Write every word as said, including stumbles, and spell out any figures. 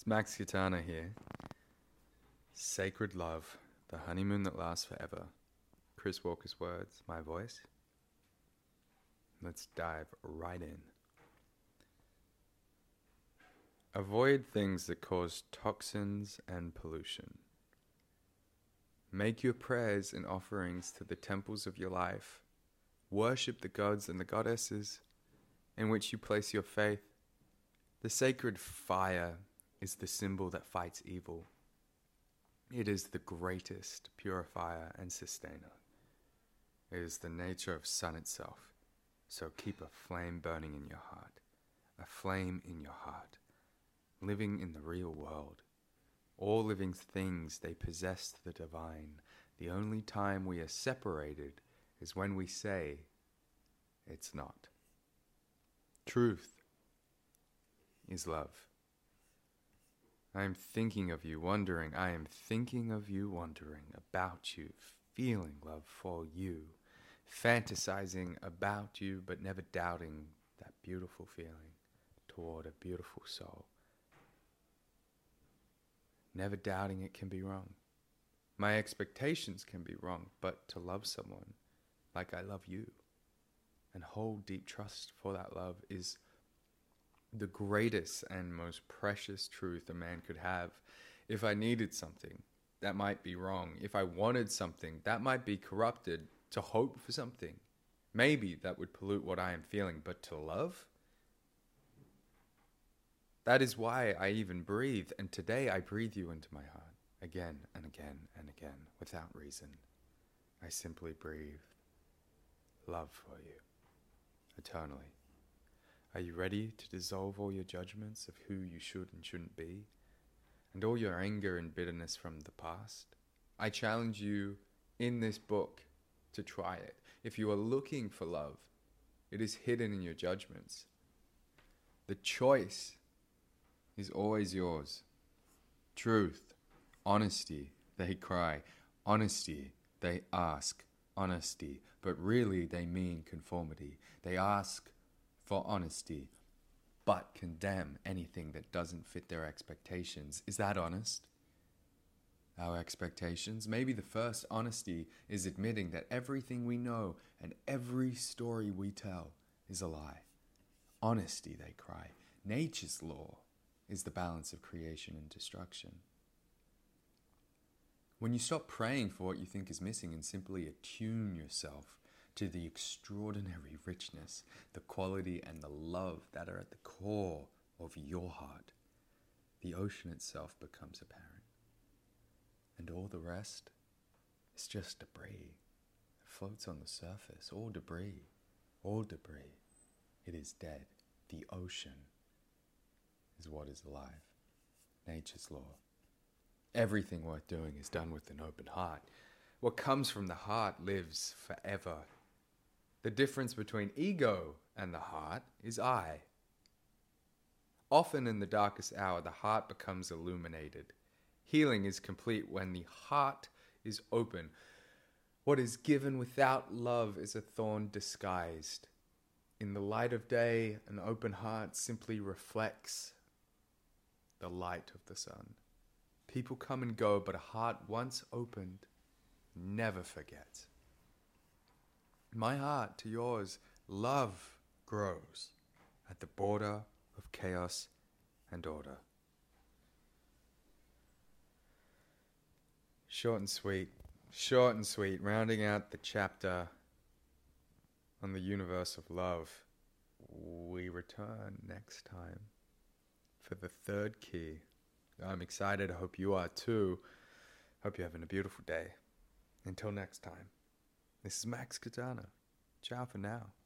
Max Katana here. Sacred love, the honeymoon that lasts forever. Chris Walker's words, my voice. Let's dive right in. Avoid things that cause toxins and pollution. Make your prayers and offerings to the temples of your life. Worship the gods and the goddesses in which you place your faith. The sacred fire is the symbol that fights evil. It is the greatest purifier and sustainer. It is the nature of sun itself. So keep a flame burning in your heart, a flame in your heart, living in the real world. All living things, they possess the divine. The only time we are separated is when we say it's not. Truth is love. I am thinking of you, wondering. I am thinking of you, wondering about you, feeling love for you, fantasizing about you, but never doubting that beautiful feeling toward a beautiful soul. Never doubting it can be wrong. My expectations can be wrong, but to love someone like I love you and hold deep trust for that love is the greatest and most precious truth a man could have. If I needed something, that might be wrong. If I wanted something, that might be corrupted. To hope for something, maybe that would pollute what I am feeling. But to love, that is why I even breathe. And today I breathe you into my heart again and again and again without reason. I simply breathe love for you eternally. Are you ready to dissolve all your judgments of who you should and shouldn't be, and all your anger and bitterness from the past? I challenge you in this book to try it. If you are looking for love, it is hidden in your judgments. The choice is always yours. Truth, honesty, they cry. Honesty, they ask. Honesty, but really they mean conformity. They ask for honesty, but condemn anything that doesn't fit their expectations. Is that honest? Our expectations? Maybe the first honesty is admitting that everything we know and every story we tell is a lie. Honesty, they cry. Nature's law is the balance of creation and destruction. When you stop praying for what you think is missing and simply attune yourself to the extraordinary richness, the quality and the love that are at the core of your heart, the ocean itself becomes apparent. And all the rest is just debris. It floats on the surface. All debris. All debris. It is dead. The ocean is what is alive. Nature's law. Everything worth doing is done with an open heart. What comes from the heart lives forever. The difference between ego and the heart is I. Often in the darkest hour, the heart becomes illuminated. Healing is complete when the heart is open. What is given without love is a thorn disguised. In the light of day, an open heart simply reflects the light of the sun. People come and go, but a heart once opened never forgets. My heart to yours, love grows at the border of chaos and order. Short and sweet, short and sweet, rounding out the chapter on the universe of love. We return next time for the third key. I'm excited. I hope you are too. Hope you're having a beautiful day. Until next time, this is Max Katana. Ciao for now.